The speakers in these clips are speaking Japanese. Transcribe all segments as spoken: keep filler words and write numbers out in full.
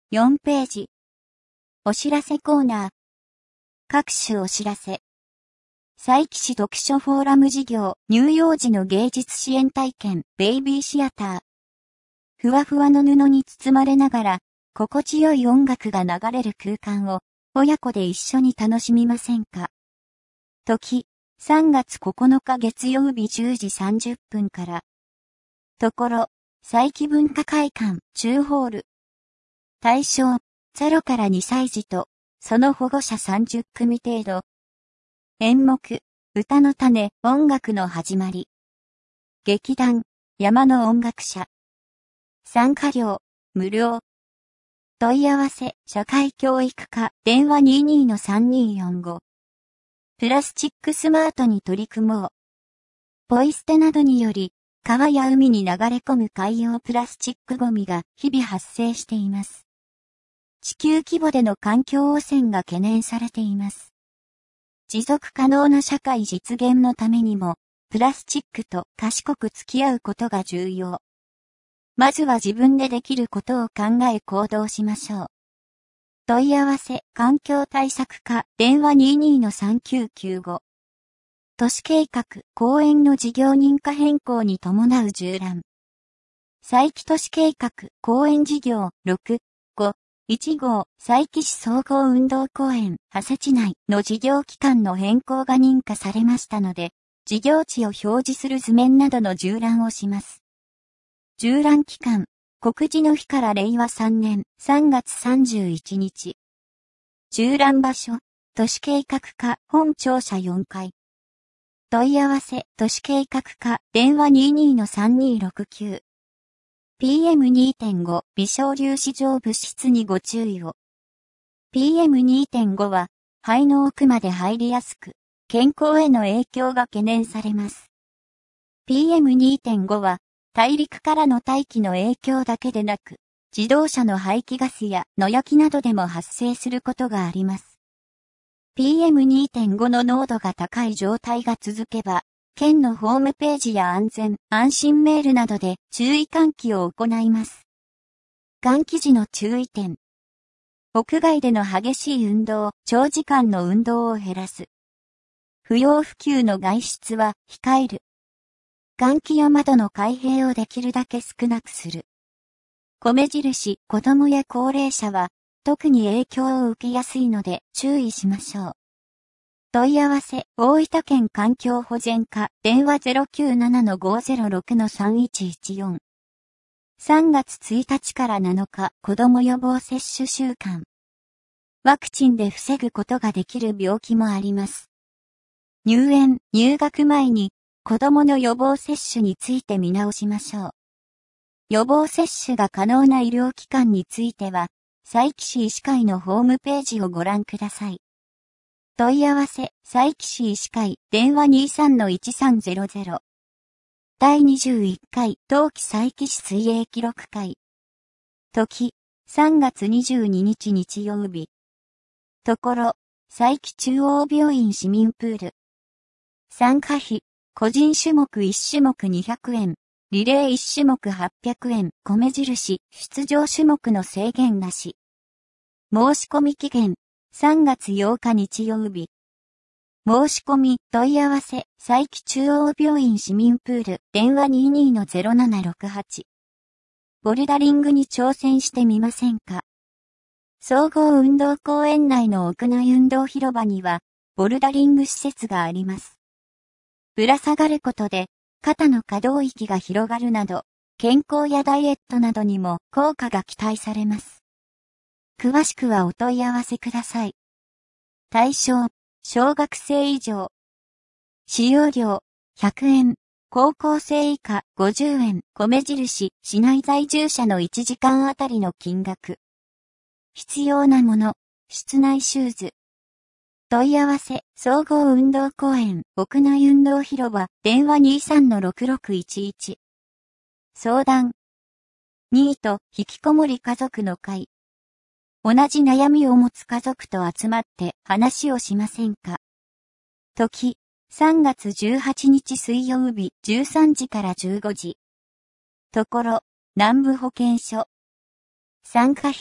よんページ。お知らせコーナー。各種お知らせ。佐伯市読書フォーラム事業、乳幼児の芸術支援体験、ベイビーシアター。ふわふわの布に包まれながら、心地よい音楽が流れる空間を、親子で一緒に楽しみませんか。時、さんがつここのか月曜日じゅうじさんじゅっぷんから。ところ、佐伯文化会館、中ホール。対象、ゼロからにさい児と、その保護者さんじゅっくみ程度。演目、歌の種、音楽の始まり。劇団、山の音楽者。参加料、無料。問い合わせ、社会教育課、電話 にじゅうにのさんにーよんご。プラスチックスマートに取り組もう。ポイ捨てなどにより、川や海に流れ込む海洋プラスチックゴミが日々発生しています。地球規模での環境汚染が懸念されています。持続可能な社会実現のためにも、プラスチックと賢く付き合うことが重要。まずは自分でできることを考え行動しましょう。問い合わせ、環境対策課、電話 にじゅうにのさんきゅうきゅうご。都市計画、公園の事業認可変更に伴う縦覧。佐伯都市計画、公園事業、ろく、ご、いち号、佐伯市総合運動公園、長谷地内の事業期間の変更が認可されましたので、事業地を表示する図面などの縦覧をします。縦覧期間、告示の日かられいわさんねんさんがつさんじゅういちにち。縦覧場所、都市計画課本庁舎よんかい。問い合わせ、都市計画課、電話 にじゅうにのさんにーろくきゅう。ピーエムにてんご、微小粒子状物質にご注意を。ピーエムにてんご は、肺の奥まで入りやすく、健康への影響が懸念されます。ピーエムにてんご は、大陸からの大気の影響だけでなく、自動車の排気ガスや野焼きなどでも発生することがあります。ピーエムにてんご の濃度が高い状態が続けば、県のホームページや安全・安心メールなどで注意喚起を行います。換気時の注意点。屋外での激しい運動、長時間の運動を減らす。不要不急の外出は控える。換気や窓の開閉をできるだけ少なくする。米印、子供や高齢者は特に影響を受けやすいので注意しましょう。問い合わせ、大分県環境保全課、電話 ゼロきゅうななのごゼロろくのさんいちいちよん。さんがつついたちからなのか、子供予防接種週間。ワクチンで防ぐことができる病気もあります。入園、入学前に、子供の予防接種について見直しましょう。予防接種が可能な医療機関については、佐伯市医師会のホームページをご覧ください。問い合わせ、佐伯市医師会、電話 にじゅうさんのいちさんゼロゼロ。だいにじゅういっかい、冬季佐伯市水泳記録会。時、さんがつにじゅうににち日曜日。ところ、佐伯中央病院市民プール。参加費、個人種目いち種目にひゃくえん、リレーいち種目はっぴゃくえん、米印、出場種目の制限なし。申し込み期限、さんがつようか日曜日。申し込み、問い合わせ、佐伯中央病院市民プール、電話 にじゅうにのゼロななろくはち。ボルダリングに挑戦してみませんか？総合運動公園内の屋内運動広場には、ボルダリング施設があります。ぶら下がることで、肩の可動域が広がるなど、健康やダイエットなどにも効果が期待されます。詳しくはお問い合わせください。対象、小学生以上。使用料、ひゃくえん。高校生以下、ごじゅうえん。米印、市内在住者のいちじかんあたりの金額。必要なもの、室内シューズ。問い合わせ、総合運動公園、屋内運動広場、電話 にじゅうさんのろくろくいちいち。相談。ニート、引きこもり家族の会。同じ悩みを持つ家族と集まって話をしませんか？時、さんがつじゅうはちにち水曜日じゅうさんじからじゅうごじ。ところ、南部保健所。参加費、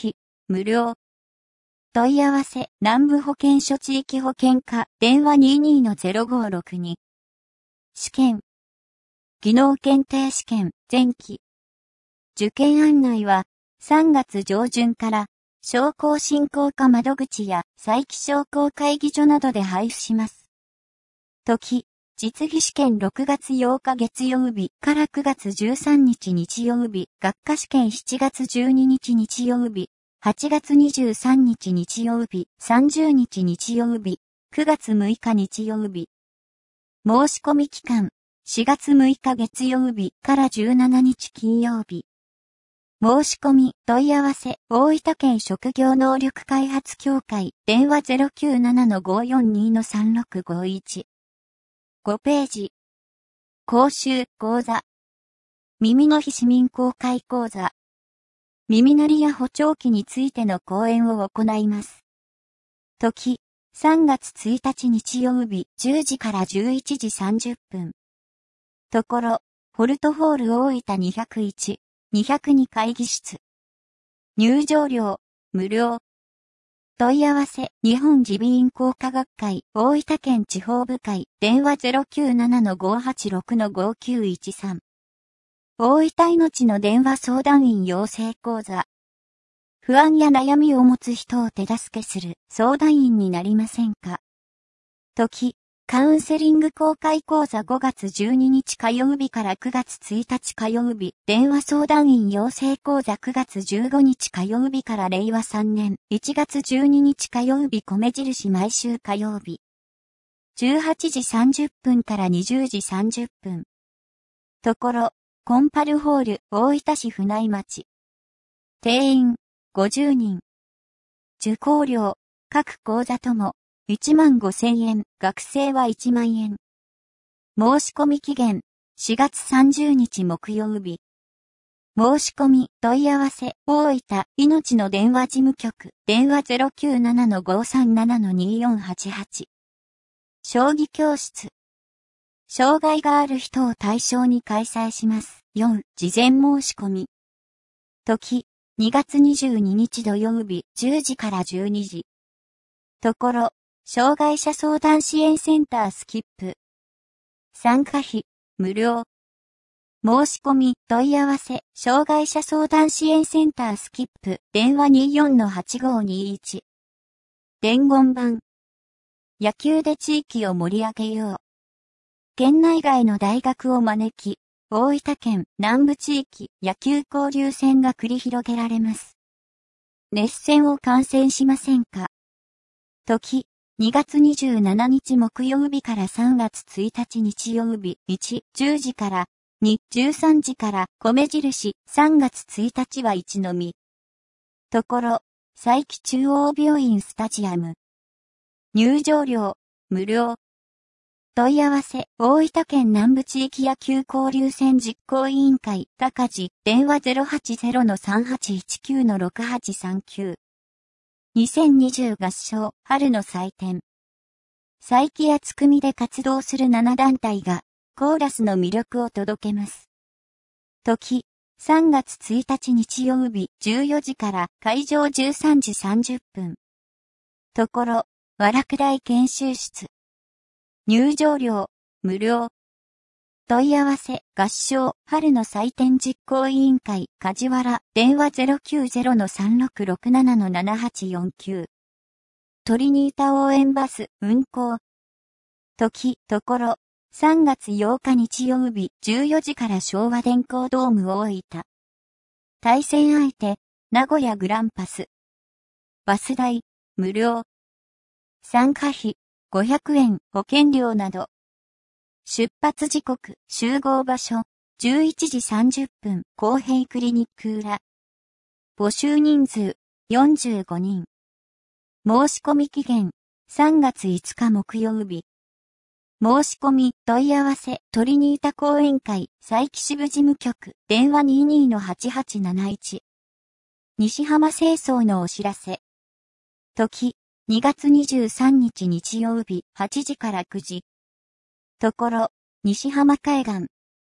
無料。問い合わせ、南部保健所地域保健課、電話 にじゅうにのゼロごろくに。試験。技能検定試験、前期。受験案内は、さんがつ上旬から、商工振興課窓口や佐伯商工会議所などで配布します。時、実技試験ろくがつようか月曜日からくがつじゅうさんにち日曜日、学科試験しちがつじゅうににち日曜日、はちがつにじゅうさんにち日曜日、さんじゅうにち日曜日、くがつむいか日曜日。申し込み期間、しがつむいか月曜日からじゅうしちにち金曜日。申し込み、問い合わせ、大分県職業能力開発協会、電話 ゼロきゅうなな ごよんに さんろくごいち。ごページ。講習、講座。耳の非市民公開講座。耳鳴りや補聴器についての講演を行います。時、さんがつついたち日曜日じゅうじからじゅういちじさんじゅっぷん。ところ、ホルトホール大分にひゃくいち、にひゃくに会議室。入場料、無料。問い合わせ、日本耳鼻咽喉科学会、大分県地方部会、電話 ゼロきゅうなな ごはちろく ごきゅういちさん。大分命の電話相談員養成講座。不安や悩みを持つ人を手助けする相談員になりませんか？時、カウンセリング公開講座ごがつじゅうににち火曜日からくがつついたち火曜日、電話相談員養成講座くがつじゅうごにち火曜日かられいわさんねんいちがつじゅうににち火曜日米印毎週火曜日。じゅうはちじさんじゅっぷんからにじゅうじさんじゅっぷん。ところ、コンパルホール大分市府内町。定員ごじゅうにん。受講料、各講座ともいちまんごせんえん、学生はいちまんえん。申し込み期限しがつさんじゅうにち木曜日。申し込み問い合わせ大分命の電話事務局電話 ゼロきゅうなな ごさんなな によんはちはち。将棋教室。障害がある人を対象に開催します。よん. 事前申し込み。時、にがつにじゅうににち土曜日じゅうじからじゅうにじ。ところ、障害者相談支援センタースキップ。参加費、無料。申し込み、問い合わせ、障害者相談支援センタースキップ、電話 にじゅうよんのはちごにいち。伝言板。野球で地域を盛り上げよう。県内外の大学を招き、大分県南部地域野球交流戦が繰り広げられます。熱戦を観戦しませんか？時、にがつにじゅうしちにち木曜日からさんがつついたち日曜日いち、じゅうじから、に、じゅうさんじから米印さんがつついたちは一のみ。ところ、佐伯中央病院スタジアム。入場料、無料。問い合わせ、大分県南部地域野球交流戦実行委員会、高地、電話 ゼロはちゼロのさんはちいちきゅうのろくはちさんきゅう。にせんにじゅう合唱、春の祭典。佐伯やつくみで活動するななだんたいが、コーラスの魅力を届けます。時、さんがつついたち日曜日じゅうよじから会場じゅうさんじさんじゅっぷん。ところ、和楽大研修室。入場料、無料。問い合わせ、合唱、春の祭典実行委員会、梶原、電話 ゼロきゅうゼロのさんろくろくななのななはちよんきゅう。トリニータ応援バス、運行。時、ところ、さんがつようか日曜日じゅうよじから昭和電工ドーム大分。対戦相手、名古屋グランパス。バス代、無料。参加費、ごひゃくえん、保険料など。出発時刻、集合場所、じゅういちじさんじゅっぷん、公平クリニック裏。募集人数、よんじゅうごにん。申し込み期限、さんがついつか木曜日。申し込み、問い合わせ、トリニータ講演会、佐伯支部事務局、電話 にじゅうにのはちはちなないち。西浜清掃のお知らせ。時、にがつにじゅうさんにち日曜日、はちじからくじ。ところ、西浜海岸。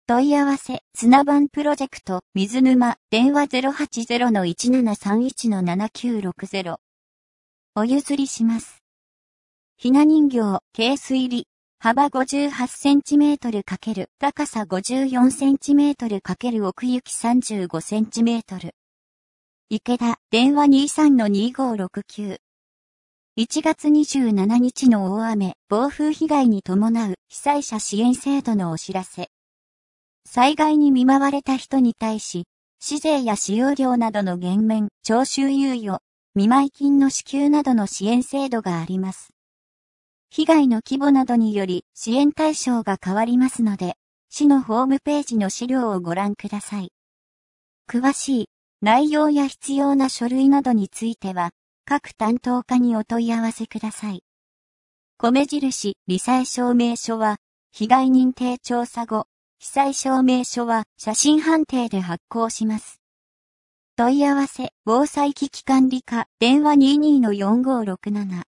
問い合わせ、砂番プロジェクト、水沼、電話 ゼロはちゼロのいちななさんいちのななきゅうろくゼロ。お譲りします。ひな人形、ケース入り、幅ごじゅうはちセンチメートル×高さごじゅうよんセンチメートル×奥行きさんじゅうごセンチメートル。池田、電話 にさんのにごろくきゅう。いちがつにじゅうしちにちの大雨、暴風被害に伴う被災者支援制度のお知らせ。災害に見舞われた人に対し、市税や使用料などの減免、徴収猶予、見舞金の支給などの支援制度があります。被害の規模などにより支援対象が変わりますので、市のホームページの資料をご覧ください。詳しい内容や必要な書類などについては、各担当課にお問い合わせください。米印、罹災証明書は、被害認定調査後、被災証明書は写真判定で発行します。問い合わせ、防災危機管理課、電話 にじゅうにのよんごろくなな。